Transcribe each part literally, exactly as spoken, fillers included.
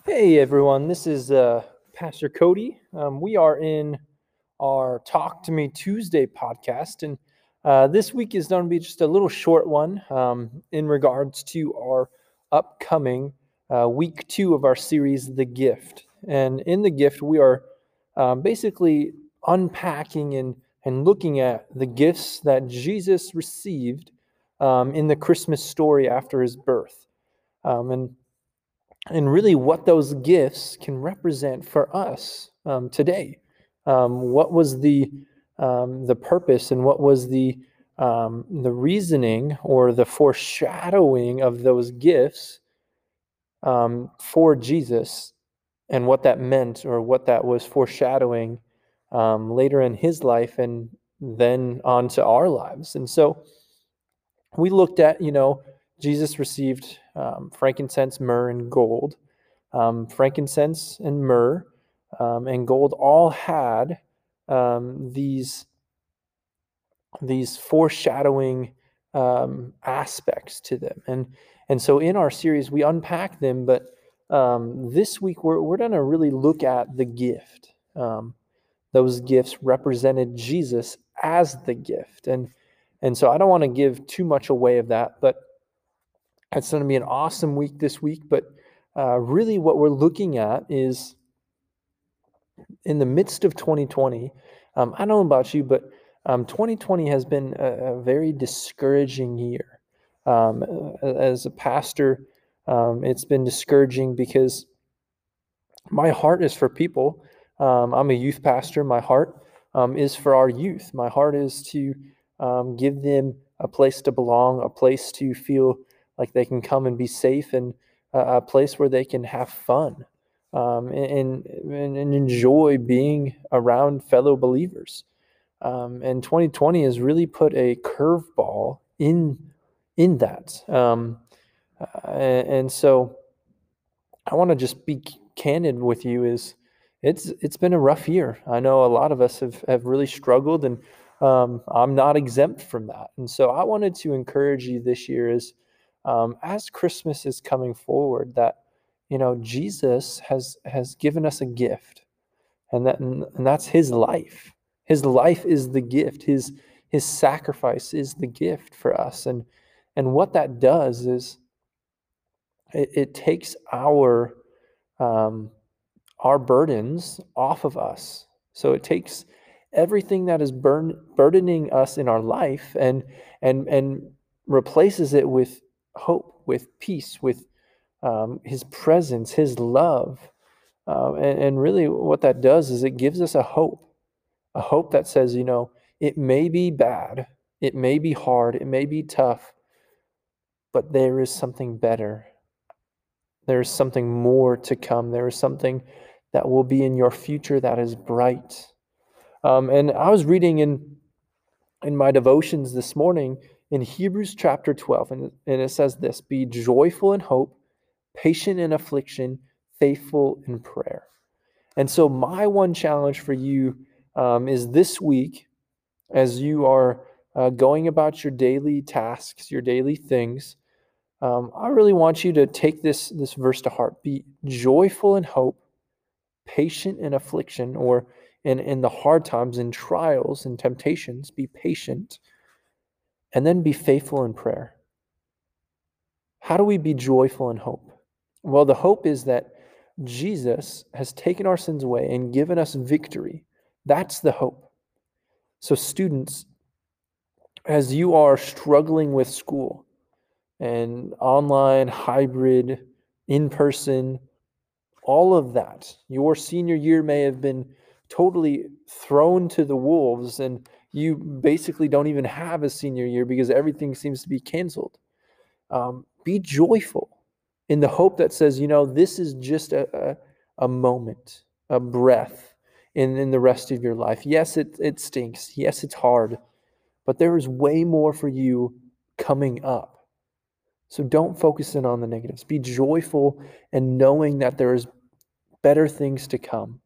Hey everyone, this is uh, Pastor Cody. Um, we are in our Talk to Me Tuesday podcast, and uh, this week is going to be just a little short one um, in regards to our upcoming uh, week two of our series, The Gift. And in The Gift, we are um, basically unpacking and, and looking at the gifts that Jesus received um, in the Christmas story after his birth. Um, and and really what those gifts can represent for us um, today. Um, what was the um, the purpose and what was the um, the reasoning or the foreshadowing of those gifts um, for Jesus, and what that meant or what that was foreshadowing um, later in his life and then on to our lives. And so we looked at, you know, Jesus received um, frankincense, myrrh, and gold. Um, frankincense and myrrh um, and gold all had um, these these foreshadowing um, aspects to them, and and so in our series we unpack them. But um, this week we're we're going to really look at the gift. Um, those gifts represented Jesus as the gift, and and so I don't want to give too much away of that, but it's going to be an awesome week this week. But uh, really, what we're looking at is in the midst of twenty twenty. Um, I don't know about you, but um, twenty twenty has been a, a very discouraging year. Um, as a pastor, um, it's been discouraging because my heart is for people. Um, I'm a youth pastor. My heart um, is for our youth. My heart is to um, give them a place to belong, a place to feel like they can come and be safe, and uh, a place where they can have fun um, and, and, and enjoy being around fellow believers. Um, and twenty twenty has really put a curveball in in that. Um, uh, and, and so I want to just be candid with you is it's it's been a rough year. I know a lot of us have, have really struggled, and um, I'm not exempt from that. And so I wanted to encourage you this year is um, as Christmas is coming forward, that you know Jesus has has given us a gift, and that and that's his life. His life is the gift. His his sacrifice is the gift for us. And and what that does is it, it takes our um, our burdens off of us. So it takes everything that is burn, burdening us in our life and and and replaces it with hope, with peace, with um, His presence, His love, uh, and, and really what that does is it gives us a hope, a hope that says, you know, it may be bad, it may be hard, it may be tough, but there is something better. There is something more to come. There is something that will be in your future that is bright. Um, and I was reading in in my devotions this morning in Hebrews chapter twelve, and, and it says this: be joyful in hope, patient in affliction, faithful in prayer. And so, my one challenge for you um, is this week, as you are uh, going about your daily tasks, your daily things, um, I really want you to take this, this verse to heart. Be joyful in hope, patient in affliction, or in, in the hard times, in trials and temptations, be patient, and then be faithful in prayer. How do we be joyful in hope? Well, the hope is that Jesus has taken our sins away and given us victory. That's the hope. So, students, as you are struggling with school and online, hybrid, in person, all of that, your senior year may have been totally thrown to the wolves, and you basically don't even have a senior year because everything seems to be canceled. Um, be joyful in the hope that says, you know, this is just a, a, a moment, a breath in, in the rest of your life. Yes, it, it stinks. Yes, it's hard, but there is way more for you coming up. So don't focus in on the negatives. Be joyful and knowing that there is better things to come.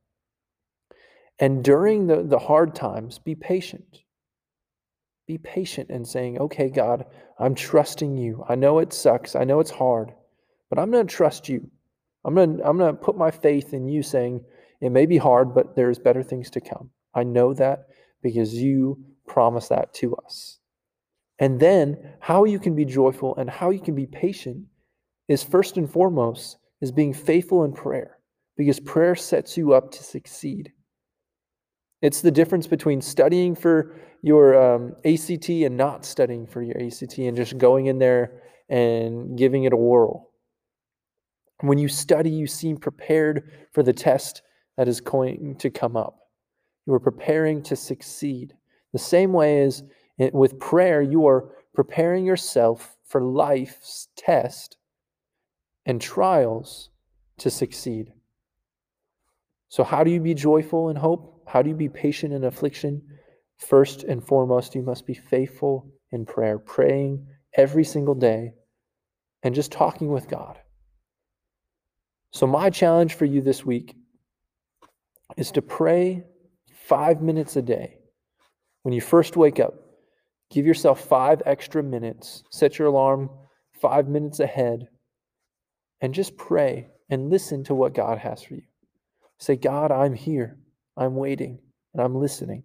And during the, the hard times, be patient. Be patient in saying, okay, God, I'm trusting you. I know it sucks. I know it's hard, but I'm going to trust you. I'm going to I'm going to put my faith in you saying it may be hard, but there's better things to come. I know that because you promise that to us. And then how you can be joyful and how you can be patient is first and foremost is being faithful in prayer, because prayer sets you up to succeed. It's the difference between studying for your um, A C T and not studying for your A C T and just going in there and giving it a whirl. When you study, you seem prepared for the test that is going to come up. You are preparing to succeed. The same way as with prayer, you are preparing yourself for life's test and trials to succeed. So how do you be joyful in hope? How do you be patient in affliction? First and foremost, you must be faithful in prayer, praying every single day and just talking with God. So my challenge for you this week is to pray five minutes a day. When you first wake up, give yourself five extra minutes. Set your alarm five minutes ahead and just pray and listen to what God has for you. Say, God, I'm here. I'm waiting and I'm listening.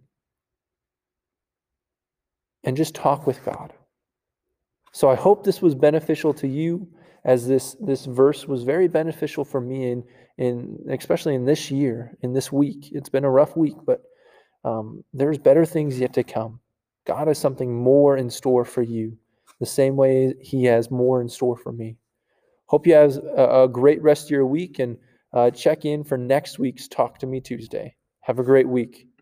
And just talk with God. So I hope this was beneficial to you, as this, this verse was very beneficial for me, in, in especially in this year, in this week. It's been a rough week, but um, there's better things yet to come. God has something more in store for you, the same way he has more in store for me. Hope you have a, a great rest of your week, and uh, check in for next week's Talk to Me Tuesday. Have a great week.